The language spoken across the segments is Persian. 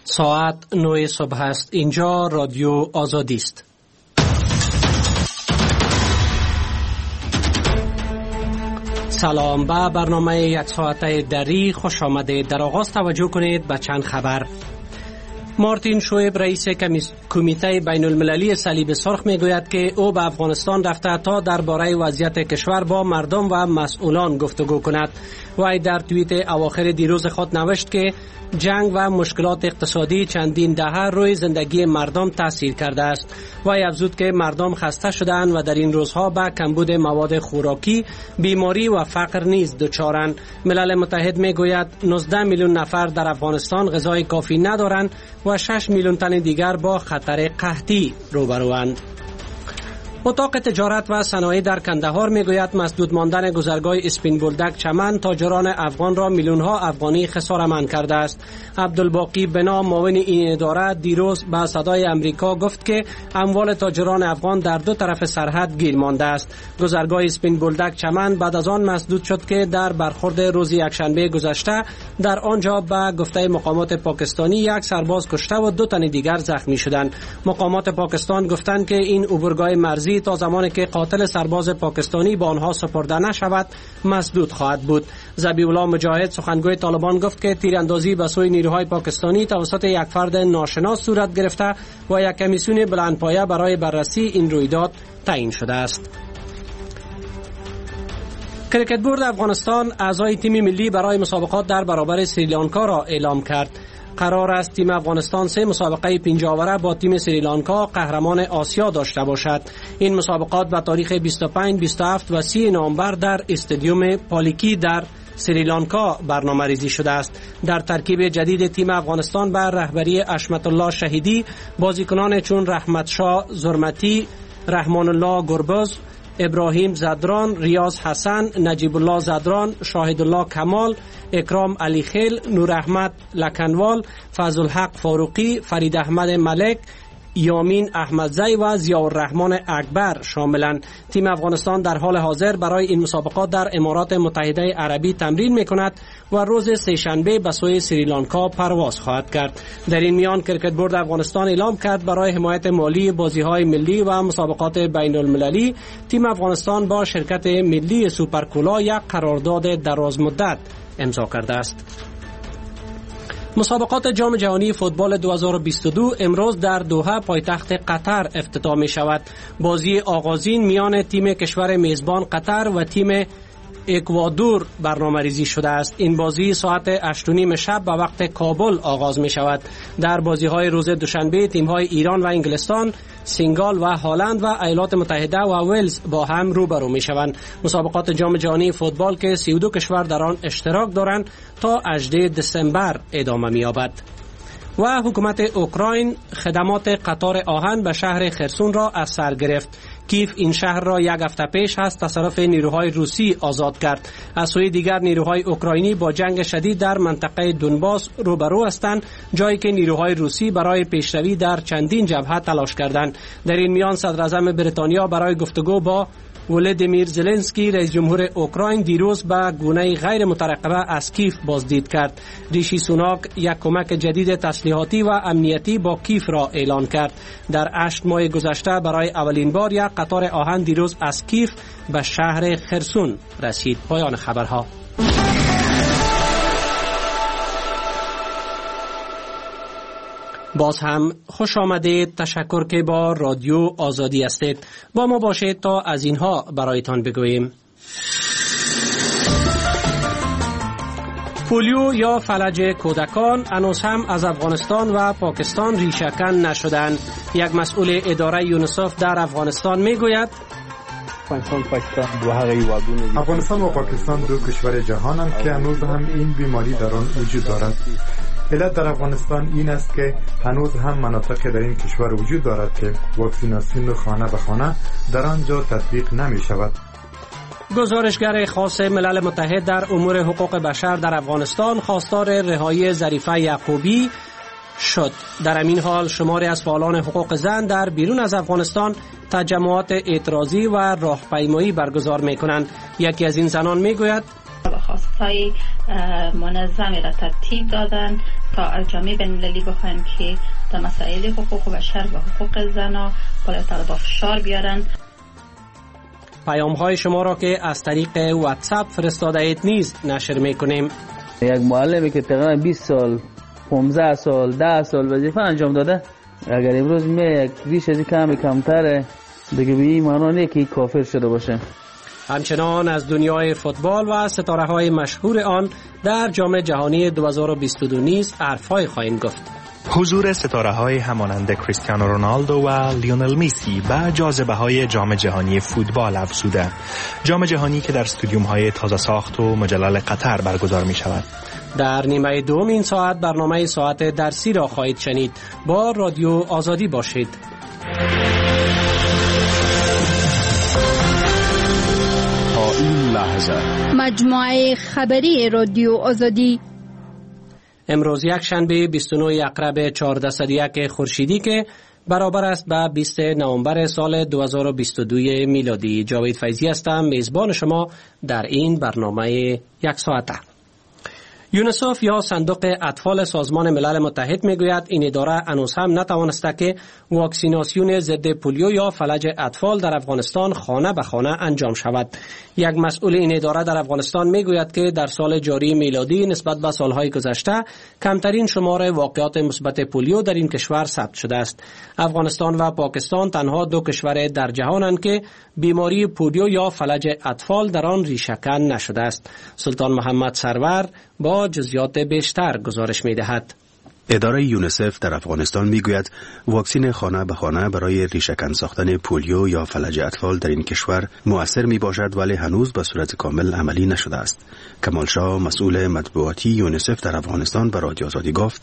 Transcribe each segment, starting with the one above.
ساعت 9 صبح است. اینجا رادیو آزادی است. سلام، به برنامه یک ساعته دری خوش آمده. در آغاز توجه کنید به چند خبر. مارتین شویب رئیس کمیته بین المللی صلیب سرخ میگوید که او به افغانستان رفته تا درباره وضعیت کشور با مردم و مسئولان گفتگو کند. وی در توییت اواخر دیروز خود نوشت که جنگ و مشکلات اقتصادی چندین دهه روی زندگی مردم تاثیر کرده است. وی افزود که مردم خسته شدند و در این روزها به کمبود مواد خوراکی، بیماری و فقر نیز دچارند. ملل متحد میگوید 19 میلیون نفر در افغانستان غذای کافی ندارند و 6 میلیون تن دیگر با خطر قحطی روبروند. اتاق تجارت و صنایع در کندهار میگوید مسدود ماندن گذرگاه اسپین بولدک چمن تاجران افغان را میلیون‌ها افغانی خساره‌مند کرده است. عبدالباقی بنا معاون این اداره دیروز به صدای امریکا گفت که اموال تاجران افغان در دو طرف سرحد گیر مانده است. گذرگاه اسپین بولدک چمن بعد از آن مسدود شد که در برخورد روز یکشنبه گذشته در آنجا به گفته مقامات پاکستانی یک سرباز کشته و 2 تن دیگر زخمی شدند. مقامات پاکستان گفتند که این عبورگاه مرزی تا زمانی که قاتل سرباز پاکستانی به آنها سپرده نشود مسدود خواهد بود. ذبیح الله مجاهد سخنگوی طالبان گفت که تیراندازی به سوی نیروهای پاکستانی توسط یک فرد ناشناس صورت گرفته و یک کمیسیون بلندپایه برای بررسی این رویداد تعیین شده است. کرکت بورد افغانستان اعضای تیم ملی برای مسابقات در برابر سریلانکا را اعلام کرد. قرار است تیم افغانستان 3 مسابقه پنجاوره با تیم سریلانکا قهرمان آسیا داشته باشد. این مسابقات به تاریخ 25، 27 و 30 نوامبر در استادیوم پالیکی در سریلانکا برنامه‌ریزی شده است. در ترکیب جدید تیم افغانستان بر رهبری حشمت الله شهیدی بازیکنان چون رحمت شاه زرمتی، رحمان الله گربز، ابراهیم زدران، ریاض حسن، نجیب الله زدران، شاهد الله کمال، اکرام علی خیل، نور احمد لکنوال، فضل حق فاروقی، فرید احمد ملک، یامین احمدزی و ضیاءالرحمن اکبر شاملند. تیم افغانستان در حال حاضر برای این مسابقات در امارات متحده عربی تمرین می‌کند و روز سه‌شنبه به سوی سریلانکا پرواز خواهد کرد. در این میان کرکت بورد افغانستان اعلام کرد برای حمایت مالی بازی‌های ملی و مسابقات بین‌المللی تیم افغانستان با شرکت ملی سوپرکولا یک قرارداد درازمدت امضا کرده است. مسابقات جام جهانی فوتبال 2022 امروز در دوحه پایتخت قطر افتتاح می شود. بازی آغازین میان تیم کشور میزبان قطر و تیم اکوادور برنامه‌ریزی شده است. این بازی ساعت 8:30 شب به وقت کابل آغاز می شود. در بازی‌های روز دوشنبه تیم‌های ایران و انگلستان، سنگال و هلند و ایالات متحده و ولز با هم روبرو می شوند. مسابقات جام جهانی فوتبال که 32 کشور در آن اشتراک دارند تا 18 دسامبر ادامه می یابد. و حکومت اوکراین خدمات قطار آهن به شهر خرسون را از سر گرفت. کیف این شهر را یک هفته پیش از تصرف نیروهای روسی آزاد کرد. از سوی دیگر نیروهای اوکراینی با جنگ شدید در منطقه دونباس روبرو هستند، جایی که نیروهای روسی برای پیشروی در چندین جبهه تلاش کردند. در این میان صدر اعظم بریتانیا برای گفتگو با ولادیمیر زلنسکی رئیس جمهور اوکراین دیروز به گونه غیر مترقبه از کیف بازدید کرد. ریشی سوناک یک کمک جدید تسلیحاتی و امنیتی با کیف را اعلان کرد. در 8 ماه گذشته برای اولین بار یک قطار آهن دیروز از کیف به شهر خرسون رسید. پایان خبرها. باز هم خوش آمدید. تشکر که با رادیو آزادی هستید. با ما باشید تا از اینها برایتان بگوییم. پولیو یا فلج کودکان هنوز هم از افغانستان و پاکستان ریشه‌کن نشدند. یک مسئول اداره یونیسف در افغانستان میگوید افغانستان و پاکستان دو کشور جهانند که هنوز هم این بیماری در آن وجود دارد. علت در افغانستان این است که هنوز هم مناطق در این کشور وجود دارد که واکسیناسیون خانه به خانه در آنجا تطبیق نمی شود. گزارشگر خاص ملل متحد در امور حقوق بشر در افغانستان خواستار رهایی ظریفه یعقوبی شد. در همین حال شماری از فعالان حقوق زن در بیرون از افغانستان تجمعات اعتراضی و راهپیمایی برگزار می‌کنند. یکی از این زنان می‌گوید سازهای منظمی را ترتیب دادن تا از جامعه بین‌المللی بخواهیم که در مسائل حقوق بشر و حقوق زنان بالای طالبان فشار بیارن. پیام‌های شما را که از طریق واتساپ فرستاده اید نیز نشر می‌کنیم. یک معلمی که تقریبا 20 سال 15 سال 10 سال وظیفه انجام داده، اگر امروز یک ریش از کمتره دیگه به این معنا نیست که کافر شده باشه. همچنان از دنیای فوتبال و ستاره‌های مشهور آن در جام جهانی 2022 نیز حرف‌های خواهیم گفت. حضور ستاره‌های همانند کریستیانو رونالدو و لیونل مسی به جاذبه‌های جام جهانی فوتبال افزوده. جام جهانی که در استادیوم‌های تازه ساخت و مجلل قطر برگزار می‌شود. در نیمه دوم این ساعت برنامه ساعت درسی را خواهید شنید. با رادیو آزادی باشید. تا این لحظه مجموعه خبری رادیو آزادی امروز یک شنبه 29 اقرب 1401 خورشیدی که برابر است با 20 نوامبر سال 2022 میلادی. جاوید فیضی هستم، میزبان شما در این برنامه یک ساعته. یونیسف یا صندوق اطفال سازمان ملل متحد میگوید این اداره هنوز هم نتوانسته که واکسیناسیون ضد پولیو یا فلج اطفال در افغانستان خانه به خانه انجام شود. یک مسئول این اداره در افغانستان میگوید که در سال جاری میلادی نسبت به سالهای گذشته کمترین شمار واقعات مثبت پولیو در این کشور ثبت شده است. افغانستان و پاکستان تنها دو کشور در جهانند که بیماری پولیو یا فلج اطفال در آن ریشه‌کن نشده است. سلطان محمد سرور با جزئیات بیشتر گزارش می‌دهد. اداره یونیسف در افغانستان میگوید واکسن خانه به خانه برای ریشه‌کن ساختن پولیو یا فلج اطفال در این کشور مؤثر می باشد ولی هنوز به صورت کامل عملی نشده است. کمال شاه مسئول مطبوعاتی یونیسف در افغانستان به رادیو آزادی گفت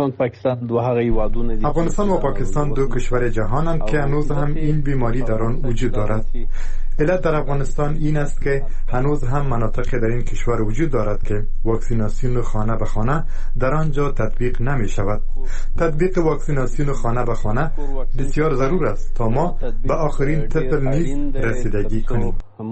افغانستان و پاکستان دو کشور جهانند که هنوز هم این بیماری در آن وجود دارد. علت در افغانستان این است که هنوز هم مناطق در این کشور وجود دارد که واکسیناسیون خانه به خانه در آنجا تطبیق نمی شود. تطبیق واکسیناسیون خانه به خانه بسیار ضرور است تا ما به آخرین طفل نیز رسیدگی کنیم.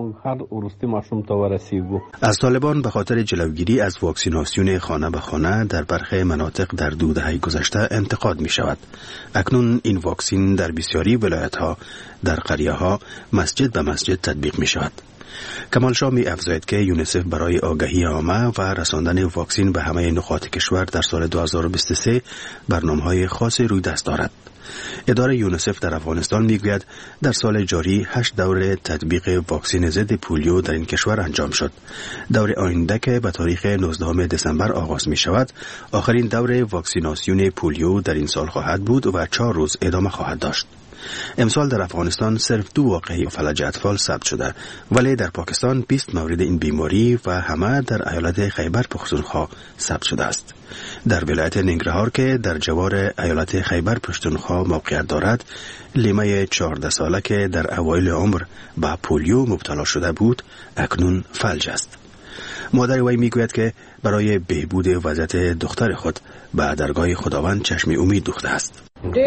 از طالبان به خاطر جلوگیری از واکسیناسیون خانه به خانه در برخی مناطق در 2 دهه گذشته انتقاد می شود. اکنون این واکسین در بسیاری ولایت‌ها در قریه‌ها مسجد به مسجد تطبیق می شود. کمال شاه می افزاید که یونیسف برای آگاهی عامه و رساندن واکسین به همه نقاط کشور در سال 2023 برنامه‌های خاصی روی دست دارد. اداره یونیسف در افغانستان میگوید در سال جاری 8 دوره تطبیق واکسن ضد پولیو در این کشور انجام شد. دور آینده که به تاریخ 19 دسامبر آغاز می شود آخرین دوره واکسیناسیون پولیو در این سال خواهد بود و 4 روز ادامه خواهد داشت. امسال در افغانستان صرف 2 واقعه فلج اطفال ثبت شده ولی در پاکستان 20 مورد این بیماری و همه در ایالت خیبر پختونخوا ثبت شده است. در ولایت ننگرهار که در جوار ایالت خیبر پختونخوا موقعیت دارد، لیمه 14 ساله که در اوایل عمر به پولیو مبتلا شده بود اکنون فلج است. مادر وی میگوید که برای بهبود وضعیت دختر خود به درگاه خداوند چشم امید دوخته است.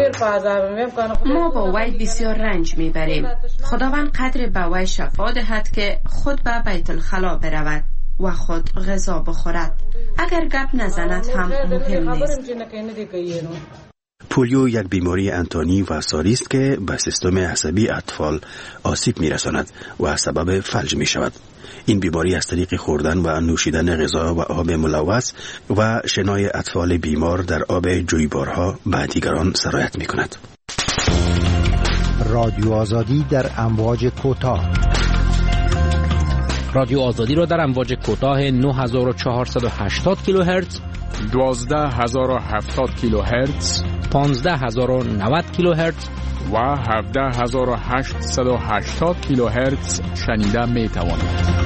ما با وی بسیار رنج میبریم. خداوند قدر به وی شفا دهد که خود به بیت الخلا برود و خود غذا بخورد. اگر گپ نزند هم مهم نیست. پولیو یک بیماری انتانی و ساری است که به سیستم عصبی اطفال آسیب میرساند و سبب فلج می شود. این بیماری از طریق خوردن و نوشیدن غذا و آب ملوث و شنای اطفال بیمار در آب جویبارها به دیگران سرایت می کند. رادیو آزادی در امواج کوتاه. رادیو آزادی را در امواج کوتاه 9480 کیلوهرتز، 12070 کیلوهرتز، 15090 کیلوهرتز و 17880 کیلوهرتز شنیده می توانید.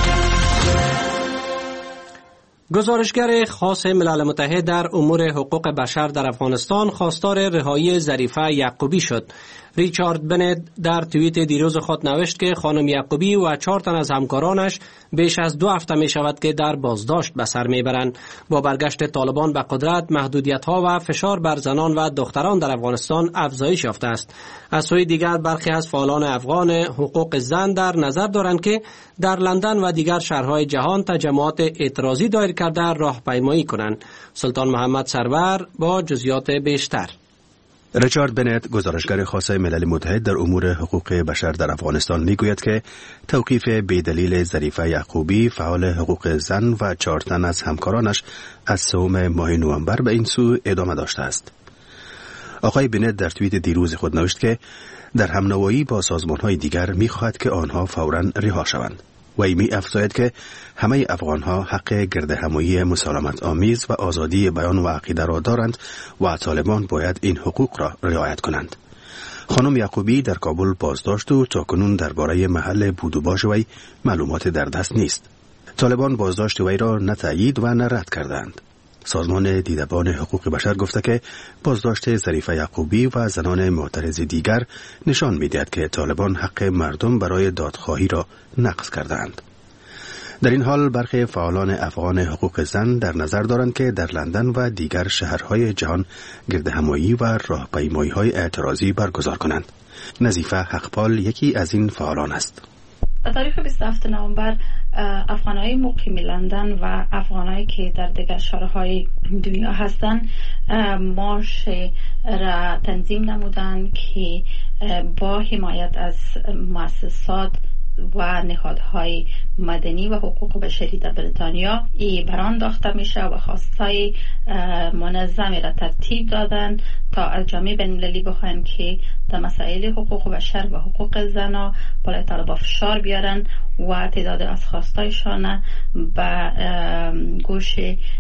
گزارشگر خاص ملل متحد در امور حقوق بشر در افغانستان خواستار رهایی ظریفه یعقوبی شد. ریچارد بنت در توییت دیروز خود نوشت که خانم یعقوبی و 4 تن از همکارانش بیش از 2 هفته می شود که در بازداشت به سر می برند. با برگشت طالبان به قدرت، محدودیت‌ها و فشار بر زنان و دختران در افغانستان افزایش یافته است. از سوی دیگر برخی از فعالان افغان حقوق زن در نظر دارند که در لندن و دیگر شهرهای جهان تجمعات اعتراضی دایر کرده راهپیمایی کنند. سلطان محمد سرور با جزئیات بیشتر. ریچارد بنت، گزارشگر خاص ملل متحد در امور حقوق بشر در افغانستان، میگوید که توقیف بی‌دلیل ظریفه یعقوبی، فعال حقوق زن و 4 تن از همکارانش از 3 ماه نوامبر به این سو ادامه داشته است. آقای بنت در توییت دیروز خود نوشت که در همنوایی با سازمان‌های دیگر می‌خواهد که آنها فوراً رها شوند. و می افزاید که همه افغان‌ها حق گردهمایی مسالمت آمیز و آزادی بیان و عقیده را دارند و طالبان باید این حقوق را رعایت کنند. خانم یعقوبی در کابل بازداشت و تاکنون درباره محل بود و باش وی معلومات در دست نیست. طالبان بازداشت وی را نه تایید و نه رد کردند. سازمان دیدبان حقوق بشر گفته که بازداشت ظریفه یعقوبی و زنان معترض دیگر نشان می‌دهد که طالبان حق مردم برای دادخواهی را نقض کردند. در این حال برخی فعالان افغان حقوق زن در نظر دارند که در لندن و دیگر شهرهای جهان گردهمایی و راهپیمایی‌های اعتراضی برگزار کنند. نظیفه حقپال یکی از این فعالان است. تاریخ 27 نوامبر افغانهای مقیم لندن و افغانهایی که در دیگر شهرهای دنیا هستند مارش را تنظیم نمودند که با حمایت از مؤسسات و نهادهای مدنی و حقوق بشری در بریتانیا بران انداخته میشه و خواستای منظمی را ترتیب دادن تا از جامعه بین‌المللی بخواهند که در مسائل حقوق بشر و حقوق زنها بالای طالبان فشار بیارن و تعداد از خواستایشان به گوش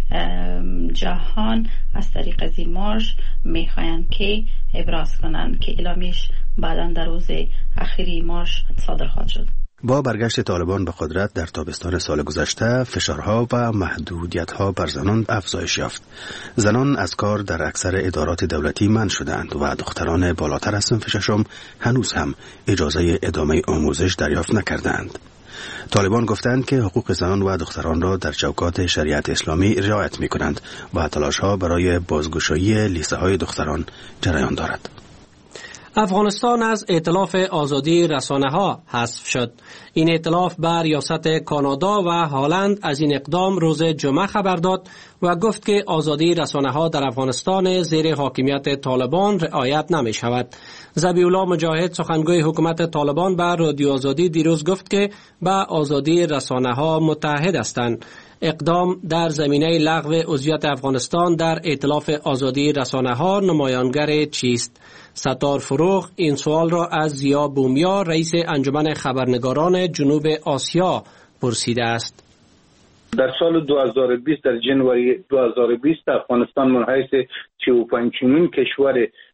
جهان از طریق از این مارش میخواهند که ابراز کنند که اعلامیش بعداً در روز اخیری مارش صادر خواهد شد. با برگشت طالبان به قدرت در تابستان سال گذشته، فشارها و محدودیت‌ها بر زنان افزایش یافت. زنان از کار در اکثر ادارات دولتی منع شدند و دختران بالاتر از صنف 6 هنوز هم اجازه ادامه آموزش دریافت نکردند. طالبان گفتند که حقوق زنان و دختران را در چوکات شریعت اسلامی رعایت می‌کنند و تلاش‌ها برای بازگشایی لیسه‌های دختران جریان دارد. افغانستان از ائتلاف آزادی رسانه‌ها حذف شد. این ائتلاف بر ریاست کانادا و هلند از این اقدام روز جمعه خبر داد و گفت که آزادی رسانه‌ها در افغانستان زیر حاکمیت طالبان رعایت نمی‌شود. ذبیح‌الله مجاهد، سخنگوی حکومت طالبان، به رادیو آزادی دیروز گفت که به آزادی رسانه‌ها متحد هستند. اقدام در زمینه لغو عضویت افغانستان در ائتلاف آزادی رسانه‌ها نمایانگر چیست؟ ستار فروغ این سوال را از زیا بومیا، رئیس انجمن خبرنگاران جنوب آسیا، پرسیده است. در سال 2020 در جنوری 2020 افغانستان منحیث 45مین کشور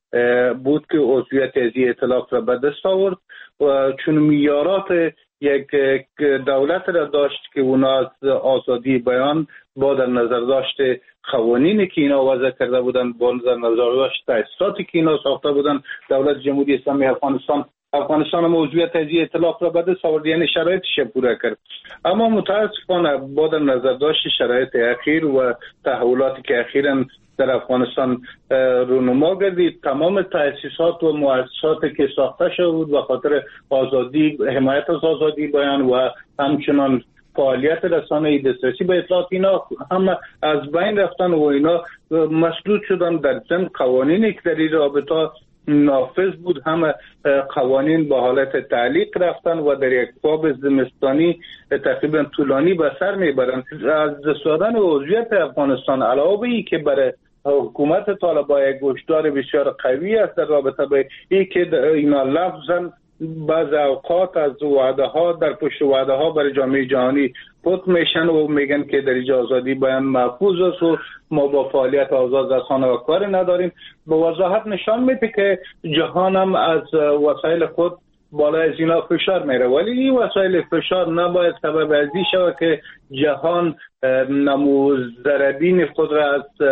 بود که عضویت از ائتلاف را به دست آورد و چون معیارات یک دولت را داشت که اونا از آزادی بیان با در نظر داشت قوانینی که اینا وضع کرده بودند، با در نظر داشت تأسیساتی که اینا ساخته بودند، دولت جمهوری اسلامی افغانستان هم عضویت از ائتلاف را به دست آورد، یعنی شرایطش پورا کرد. اما متاسفانه با در نظر داشت شرایط اخیر و تحولاتی که اخیراً در افغانستان رونما گردید، تمام تأسیسات و مؤسساتی که ساخته شده بود و خاطر آزادی، حمایت از آزادی بیان و همچنان فعالیت رسانه‌ای، دسترسی به اطلاعات، اینا هم از بین رفتن و اینا مسدود شدن. در ضمن قوانینی که در این رابطه نافذ بود هم قوانین با حالت تعلیق رفتن و در یک باب زمستانی تقریبا طولانی به سر میبرند. از دست دادن عضویت افغانستان علاوه بر اینکه برای حکومت طالبان یک هشدار بسیار قوی است در رابطه با اینکه اینا لفظاً بعض اوقات از وعده ها در پشت وعده ها برای جامعه جهانی پت میشن و میگن که در اینجا آزادی بیان محفوظ است و ما با فعالیت آزاد رسانه و کار نداریم. به وضاحت نشان میده که جهان هم از وسایل خود بالای از اینا فشار میره، ولی این وسایل فشار نباید سبب ازی شود که جهان نموذربین خود را از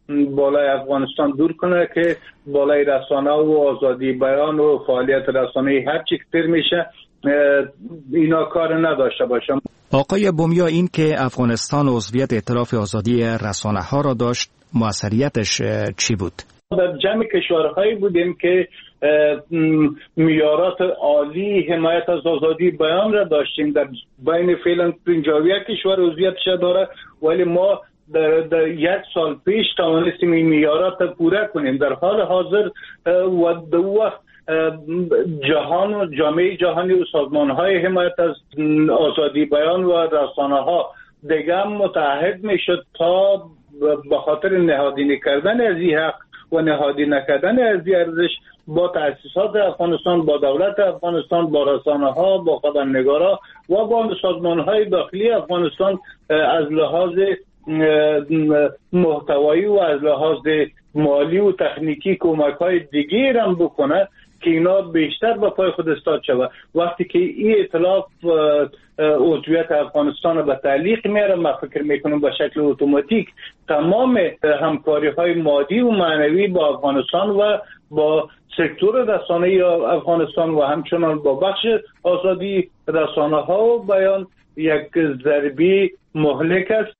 بالای افغانستان دور کنه که بالای رسانه و آزادی بیان و فعالیت رسانه‌ای هر چی کتر میشه اینا کار نداشته باشه. آقای بومیا، این که افغانستان عضویت ائتلاف آزادی رسانه ها را داشت موثریتش چی بود؟ در جمع کشورهایی بودیم که معیارات عالی حمایت از آزادی بیان را داشتیم. در بین فعلا 51 کشور عضویتش داره، ولی ما در یک سال پیش توانستیم این معیارات را پوره کنیم. در حال حاضر و در وقت جهان و جامعه جهانی و سازمان‌های حمایت از آزادی بیان و رسانه‌ها دیگه متحد میشد تا به خاطر نهادینه کردن از این حق و نهادی نکردن از این ارزش با تأسیسات افغانستان، با دولت افغانستان، با رسانه‌ها، با خبرنگارا و با سازمان‌های داخلی افغانستان از لحاظ محتوایی و از لحاظ مالی و تکنیکی کمک‌های دیگه هم بکنه که اینا بیشتر به پای خود استاد شود. وقتی که این ائتلاف عضویت افغانستان به تعلیق میاره، من فکر میکنم به شکل اتوماتیک تمام همکاری‌های مادی و معنوی با افغانستان و با سکتور رسانه‌ای افغانستان و همچنان با بخش آزادی رسانه‌ها و بیان یک ضربی مهلک است.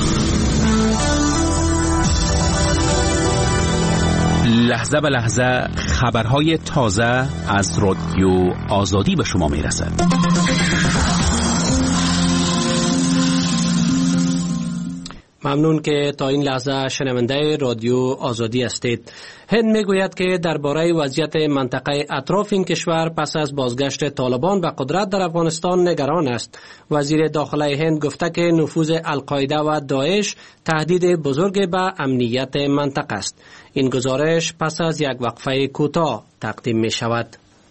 لحظه به لحظه خبرهای تازه از رادیو آزادی به شما میرسد. ممنون که تا این لحظه شنونده رادیو آزادی هستید. هند میگوید که درباره وضعیت منطقه اطراف این کشور پس از بازگشت طالبان به قدرت در افغانستان نگران است. وزیر داخله هند گفته که نفوذ القاعده و داعش تهدید بزرگ به امنیت منطقه است. این گزارش پس از یک وقفه کوتاه تقدیم می شود.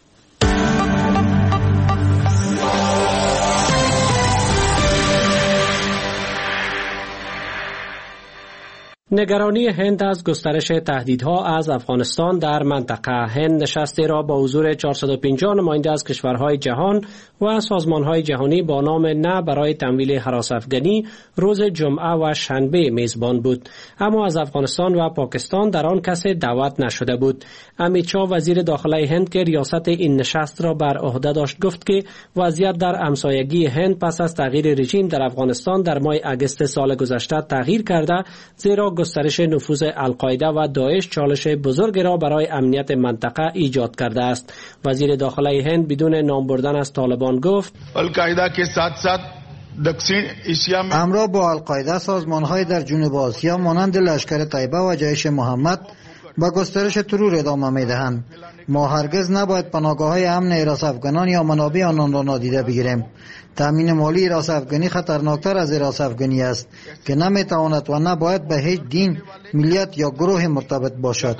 نگرانی هند از گسترش تهدیدها از افغانستان در منطقه. هند نشستی را با حضور 450 نماینده از کشورهای جهان و سازمانهای جهانی با نام نه برای تمویل هراس افغانی روز جمعه و شنبه میزبان بود، اما از افغانستان و پاکستان در آن کسی دعوت نشده بود. امیت شاه وزیر داخله هند که ریاست این نشست را بر عهده داشت گفت که وضعیت در همسایگی هند پس از تغییر رژیم در افغانستان در ماه اگست سال گذشته تغییر کرده، زیرا گسترش نفوذ القاعده و داعش چالش بزرگ را برای امنیت منطقه ایجاد کرده است. وزیر داخله هند بدون نام بردن از طالبان گفت القاعده के साथ साथ दक्षिण एशिया में همراه با القاعده سازمان‌های در جنوب آسیا مانند لشکر طیبه و جیش محمد با گسترش ترور ادامه می‌دهند. ما هرگز نباید پناهگاه‌های امن حراس افغانان یا منابع آنان را نادیده بگیریم. تامین مالی حراس افغانی خطرناکتر از حراس افغانی است که نمیتواند و نباید به هیچ دین، ملیت یا گروه مرتبط باشد.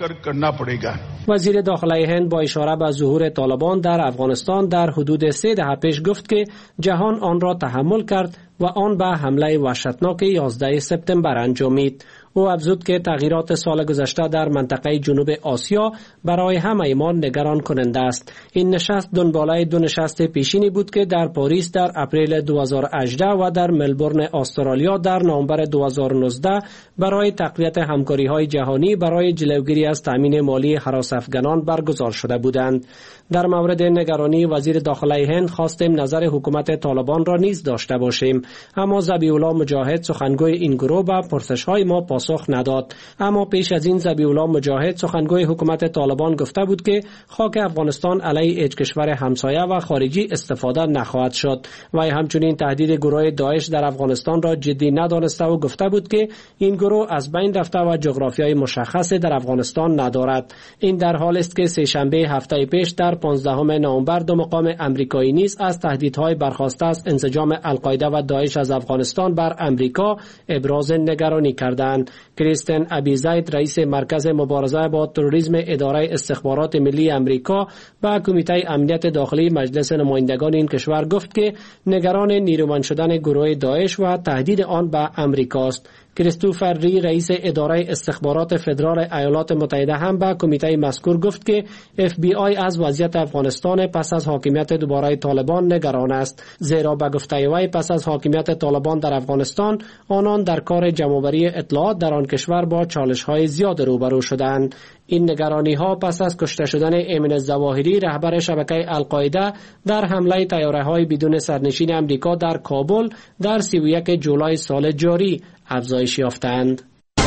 وزیر داخله هند با اشاره به ظهور طالبان در افغانستان در حدود 3 دهه پیش گفت که جهان آن را تحمل کرد و آن به حمله وحشتناک 11 سپتامبر انجامید. او افزود که تغییرات سال گذشته در منطقه جنوب آسیا برای همه ما نگران کننده است. این نشست دنباله 2 نشست پیشینی بود که در پاریس در اپریل 2018 و در ملبورن استرالیا در نوامبر 2019 برای تقویت همکاری‌های جهانی برای جلوگیری از تامین مالی هراس افغانان برگزار شده بودند. در مورد نگرانی وزیر داخله هند خواستیم نظر حکومت طالبان را نیز داشته باشیم، اما ذبیح الله مجاهد سخنگوی این گروه به پرسش‌های ما پاسخ نداد. اما پیش از این ذبیح الله مجاهد سخنگوی حکومت طالبان گفته بود که خاک افغانستان علیه هیچ کشور همسایه و خارجی استفاده نخواهد شد و همچنین تهدید گروه داعش در افغانستان را جدی ندانسته و گفته بود که این گروه از بین رفته و جغرافیای مشخصی در افغانستان ندارد. این در حالی است که سه‌شنبه هفته پیش در 15 نوامبر 2 مقام امریکایی نیز از تهدیدهای برخاسته از انسجام القاعده و داعش از افغانستان بر امریکا ابراز نگرانی کردند. کریستین ابیزاید رئیس مرکز مبارزه با تروریسم اداره استخبارات ملی امریکا و کمیته امنیت داخلی مجلس نمایندگان این کشور گفت که نگران نیرومند شدن گروه داعش و تهدید آن به امریکاست. کریستوفر ری رئیس اداره استخبارات فدرال ایالات متحده هم به کمیته مذکور گفت که FBI از وضعیت افغانستان پس از حاکمیت دوباره طالبان نگران است، زیرا به گفته وی پس از حاکمیت طالبان در افغانستان آنان در کار جمع‌آوری اطلاعات در آن کشور با چالش‌های زیاد روبرو شدند. این نگرانی‌ها پس از کشته شدن ایمن الظواهری رهبر شبکه القاعده در حمله طیاره‌های بدون سرنشین امریکا در کابل در 31 جولای سال جاری افزایش یافتند.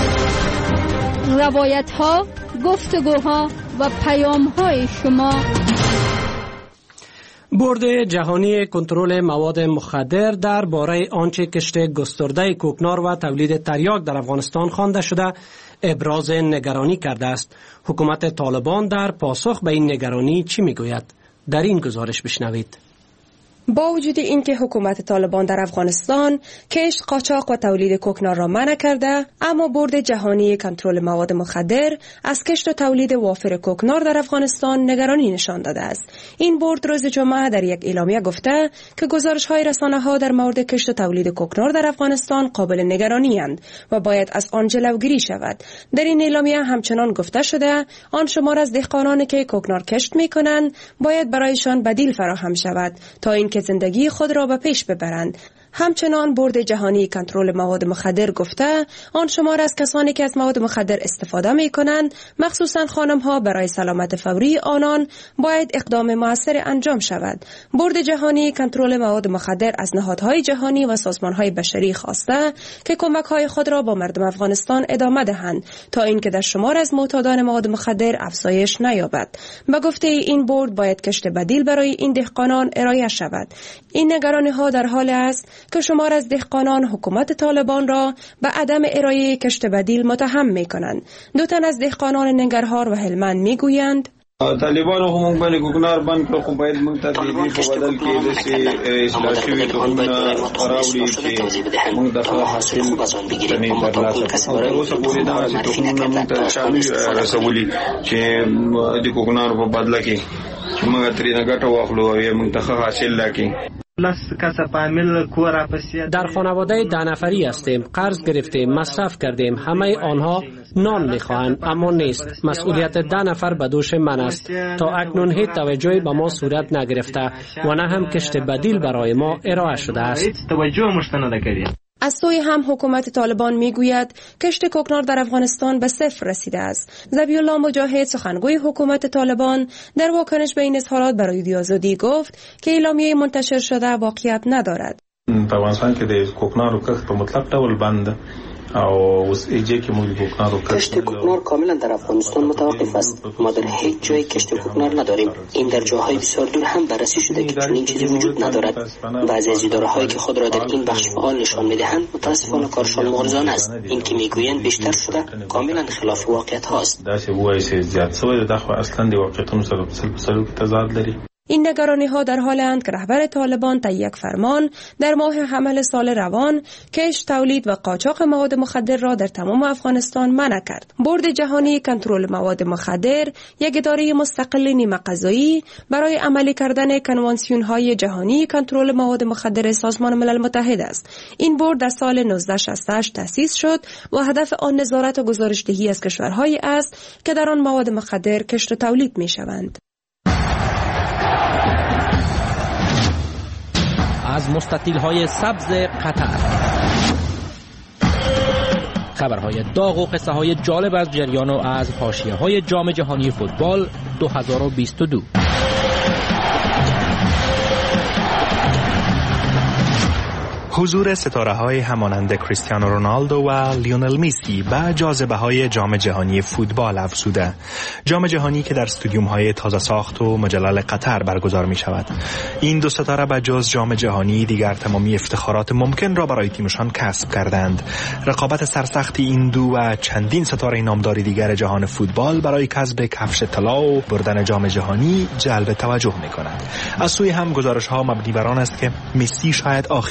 روایت‌ها، گفتگوها و پیام‌های شما. بورد جهانی کنترل مواد مخدر درباره آنچه کشت گسترده کوکنار و تولید تریاک در افغانستان خوانده شده ابراز نگرانی کرده است. حکومت طالبان در پاسخ به این نگرانی چی میگوید؟ در این گزارش بشنوید. با وجود اینکه حکومت طالبان در افغانستان کشت، قاچاق و تولید کوکنار را منع کرده، اما بورد جهانی کنترل مواد مخدر از کشت و تولید وافر کوکنار در افغانستان نگرانی نشان داده است. این بورد روز جمعه در یک اعلامیه گفته که گزارش‌های رسانه‌ها در مورد کشت و تولید کوکنار در افغانستان قابل نگرانی اند و باید از آن جلوگیری شود. در این اعلامیه همچنان گفته شده آن شمار از دهقانانی که کوکنار کشت می‌کنند باید برایشان بدیل فراهم شود تا اینکه زندگی خود را به پیش ببرند. همچنان بورد جهانی کنترل مواد مخدر گفته آن شمار از کسانی که از مواد مخدر استفاده می کنند، مخصوصا خانم ها، برای سلامت فوری آنان باید اقدام مؤثر انجام شود. بورد جهانی کنترل مواد مخدر از نهادهای جهانی و سازمان های بشری خواسته که کمک های خود را با مردم افغانستان ادامه دهند تا اینکه در شمار از معتادان مواد مخدر افزایش نیابد. به گفته این بورد باید کشت بدیل برای این دهقانان ارائه شود. این نگرانی ها در حال است که شمار از دهقانان حکومت طالبان را به عدم ارائه کشت بدیل متهم می کنند. دو تن از دهقانان ننگرهار و هلمند می گویند طالبان هم باندې کوکنار باندې خو باید موږ ته دې په بدل کې د اصلاح شوی تخمونه راوړي چې موږ د حاصل نه ترلاسه کړو. اوس پورې دا چې تخمونه موږ ته شامل رسولي چې د کوکنار په بدل کې موږ ترې نه ګټه واخلو او موږ ته حاصل راکړي. در خانواده 10 نفری هستیم، قرض گرفتیم، مصرف کردیم، همه آنها نان میخواهند اما نیست. مسئولیت 10 نفر به دوش من است. تا اکنون هیچ توجهی به ما صورت نگرفته و نه هم کشت بدیل برای ما ارائه شده است. از سوی هم حکومت طالبان میگوید کشت کوکنار در افغانستان به صفر رسیده است. ذبیح الله مجاهد سخنگوی حکومت طالبان در واکنش به این اظهارات برای رادیو آزادی گفت که اعلامیه منتشر شده واقعیت ندارد. په افغانستان کې د کوکنارو کښت په مطلق ډول بند او اوس ایجه کې موږ کوکنارو کشت کوکنار کاملا در افغانستان متوقف است. ما در هیچ جای کشت کوکنار نداریم. این در جاهای بسیار دور هم بررسی شده که چنین چیزی وجود ندارد. بعضی از اداره‌هایی که خود را در این بخش فعال نشان می‌دهند متاسفانه کارشان مغرضانه است. این که میگویند بیشتر شده کاملا خلاف واقعیت هاست. دا چې وایي چې زیات شوی دا خو اصلا د واقعیتونو سره په سلو کې تضاد لري. این نگرانی ها در حال اند که رهبر طالبان طی یک فرمان در ماه حمل سال روان کشت، تولید و قاچاق مواد مخدر را در تمام افغانستان منع کرد. بورد جهانی کنترل مواد مخدر یک اداره مستقل نیمه قضایی برای عملی کردن کنوانسیون های جهانی کنترل مواد مخدر سازمان ملل متحد است. این بورد در سال 1968 تأسیس شد و هدف آن نظارت و گزارشدهی از کشورهایی است که در آن مواد مخدر کشت و تولید می شوند. از مستطیل‌های سبز قطر، خبرهای داغ و قصه‌های جالب از جریان و از حاشیه‌های جام جهانی فوتبال 2022. حضور ستاره‌های همانند کریستیانو رونالدو و لیونل میسی به جاذبه‌های جام جهانی فوتبال افزوده. جام جهانی که در استادیوم‌های تازه ساخت و مجلل قطر برگزار می‌شود. این دو ستاره به جز جام جهانی دیگر تمامی افتخارات ممکن را برای تیمشان کسب کردند. رقابت سرسخت این دو و چندین ستاره نامدار دیگر جهان فوتبال برای کسب کفش طلا و بردن جام جهانی جلب توجه می‌کند. از سوی هم گزارش‌ها مبنی بر آن است که مسی شاید آخرین حضور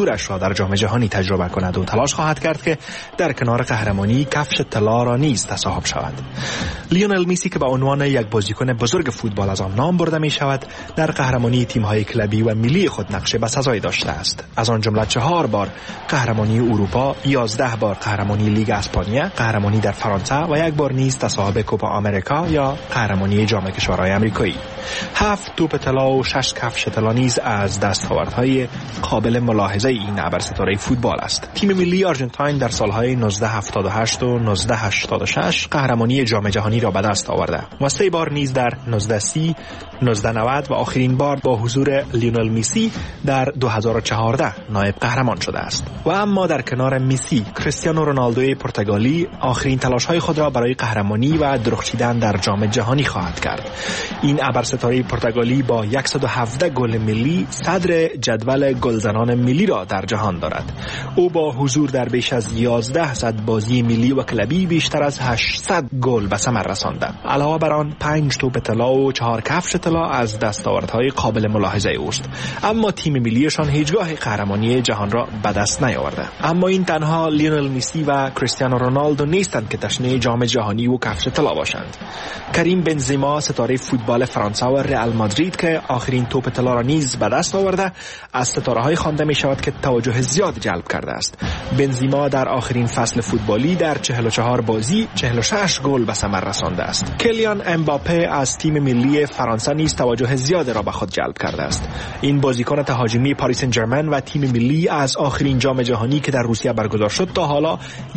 حضورش را در جام جهانی تجربه کند و تلاش خواهد کرد که در کنار قهرمانی کفش طلا را نیز تصاحب شود. لیونل میسی که به عنوان یک بازیکن بزرگ فوتبال از آن نام برده می شود، در قهرمانی تیم‌های کلبی و ملی خود نقش بسزایی داشته است. از آن جمله 4 بار قهرمانی اروپا، 11 بار قهرمانی لیگ اسپانیا، قهرمانی در فرانسه و 1 بار نیز تصاحب کوپا آمریکا یا قهرمانی جام کشورهای آمریکایی. 7 توپ طلا و 6 کفش طلا نیز از دستاوردهای قابل ملاحظه این ابرستاره فوتبال است. تیم ملی آرژانتین در سالهای 1978 و 1986 قهرمانی جام جهانی را به دست آورده و 3 بار نیز در 1930، 1990 و آخرین بار با حضور لیونل میسی در 2014 نایب قهرمان شده است. و اما در کنار میسی، کریستیانو رونالدوی پرتغالی آخرین تلاش‌های خود را برای قهرمانی و درخشیدن در جام جهانی خواهد کرد. این ابرستاره پرتغالی با 117 گل ملی صدر جدول گلزنان ملی را در جهان دارد. او با حضور در بیش از 1100 بازی ملی و کلبی بیشتر از 800 گل به ثمر رسانده. علاوه بر آن 5 توپ طلا و 4 کفش طلا از دستاوردهای قابل ملاحظه اوست. اما تیم ملیشان هیچگاه قهرمانی جهان را به دست نیاورده. اما این تنها لیونل میسی و کریستیانو رونالدو نیستند که تشنه جام جهانی و کفش طلا باشند. کریم بنزما ستاره فوتبال فرانسه و رئال مادرید که آخرین توپ طلا را نیز به دست آورده، از ستاره‌های خوانده می شود که توجه زیاد جلب کرده است. بنزما در آخرین فصل فوتبالی در 44 بازی 46 گل به ثمر رسانده است. کلیان امباپه از تیم ملی فرانسه نیز توجه زیاد را به خود جلب کرده است. این بازیکن تهاجمی پاریس سن ژرمن و تیم ملی از آخرین جام جهانی که در روسیه برگزار شد تا حالا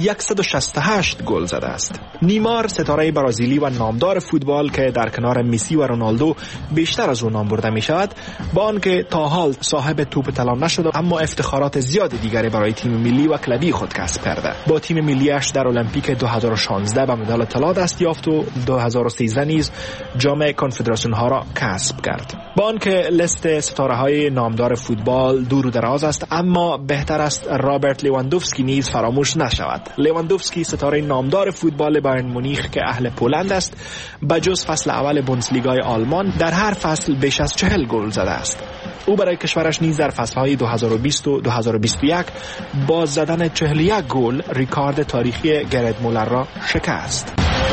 168 گل زده است. نیمار ستاره برزیلی و نامدار فوتبال که در کنار مسی و رونالدو بیشتر از او نام برده می شود، با آنکه تا حال صاحب توپ طلا نشد اما افتخارات زیاد دیگری برای تیم ملی و کلبی خود کسب کرده. با تیم ملیش در المپیک 2016 به مدال طلا دست یافت و 2013 نیز جام کنفدراسیون ها را کسب کرد. با آنکه لیست ستاره های نامدار فوتبال دور و دراز است، اما بهتر است رابرت لیواندوفسکی نیز فراموش نشود. لیواندوفسکی ستاره نامدار فوتبال بایرن مونیخ که اهل پولند است، بجز فصل اول بوندسلیگای آلمان در هر فصل بیش از 40 گل زده است. او برای کشورش نیز در فصل‌های 2020 و 2021 با زدن 41 گل ریکارد تاریخی گرت مولر را شکست.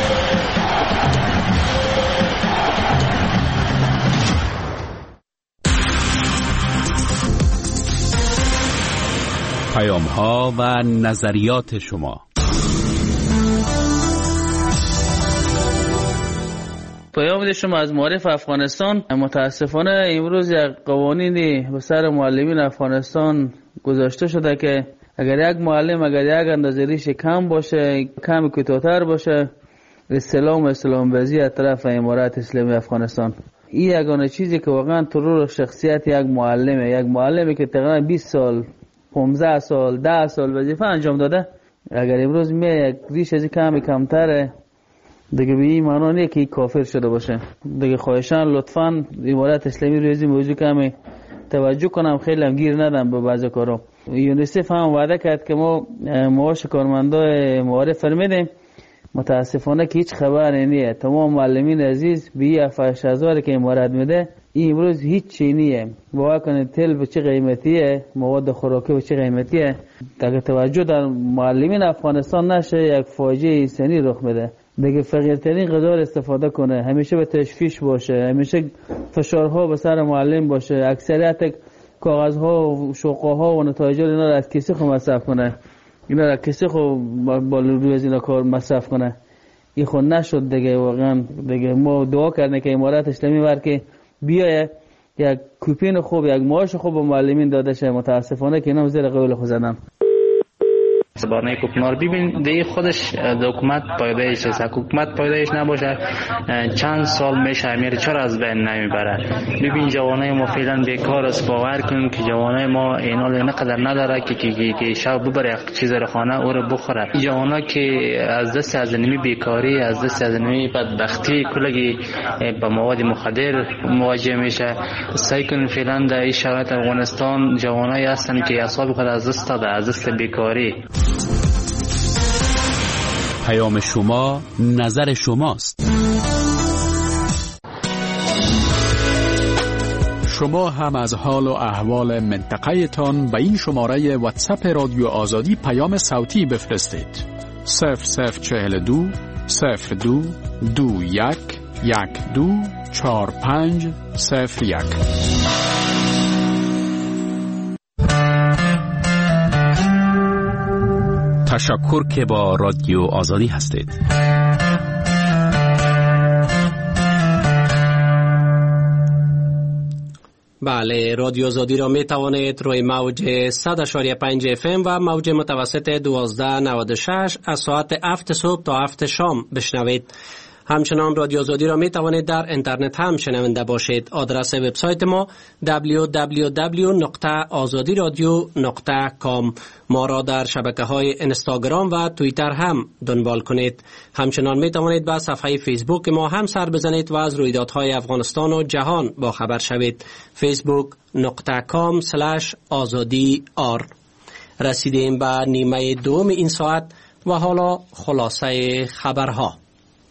پیام‌ها و نظریات شما. پیام شما از معارف افغانستان. متاسفانه امروز یک قوانینی به سر معلمین افغانستان گذاشته شده که اگر یک معلم یک اندازه ریش کم باشه، کم کوتاه‌تر باشه، اسلام بازی از طرف امارات اسلامی افغانستان. این یگانه چیزی که واقعا ترور شخصیت یک معلمی که تقریبا 20 سال 15 سال 10 سال وظیفه انجام داده، اگر امروز یک ریش از کمتره دیگه به این معنی نیست که کافر شده باشه. دیگه خواهشان لطفاً امارات اسلامی روی موضوع کمی توجه کنم، خیلی هم گیر ندم به بعضی کارا. یونیسف هم وعده کرد که ما معاش کارمندای معارف فرمیدیم، متاسفانه که هیچ خبری نیست. تمام معلمین عزیز به 7000 که امارات میده این امروز هیچ چی نیه. باور کنید تل به چه قیمتیه، مواد خوراکی به چه قیمتیه. اگه توجه در معلمین افغانستان نشه یک فاجعه انسانی رخ میده. دیگه فقیرترین غذا استفاده کنه، همیشه به تشویش باشه، همیشه فشارها به سر معلم باشه، اکثریت کاغذها و شوقها و نتایج اینا را از کسی خود مصرف کنه، اینا را کسی خود با روی از اینا کار مصرف کنه. این خود نشد دیگه. واقعا دیگه ما دعا کردیم که امارات اسلامی ورکه بیایه یک کوپین خوب، یک معاش خوب به معلمین داده شه. متاسفانه که اینا زیر قول خود زدن. زبانه کوکنار ببین دیگه خودش حکومت پایدایش است. حکومت پایدایش نباشه چند سال میشه میره، چرا از بین نمیبره؟ ببین جوانای ما فعلا بیکار است. باور کن که جوانای ما اینا اینقدر نداره که شب ببره یک چیز رو خانه او رو بخوره. جوانا که از دست از نمی بیکاری، از دست از نمی بدبختی کلگی با مواد مخدر مواجه میشه. سعی کن فعلا در این شرایط افغانستان جوانایی هستن که اعصاب خود از دست داده، از دست بیکاری. پیام شما نظر شماست. شما هم از حال و احوال منطقه تان به این شماره واتساپ رادیو آزادی پیام صوتی بفرستید. 0042 02 21 12 45 01. تشکر که با رادیو آزادی هستید. بله، رادیو آزادی را می توانید روی موج 100.5 FM و موج متوسط 1296 از ساعت 7 صبح تا 7 شام بشنوید. همچنان رادیو آزادی را می توانید در اینترنت هم شنونده باشید. آدرس وبسایت ما www.azadiradio.com. ما را در شبکه‌های اینستاگرام و توییتر هم دنبال کنید. همچنان می توانید به صفحه فیسبوک ما هم سر بزنید و از رویدادهای افغانستان و جهان با خبر شوید. facebook.com/azadi.r. رسیدیم به نیمه دوم این ساعت و حالا خلاصه خبرها.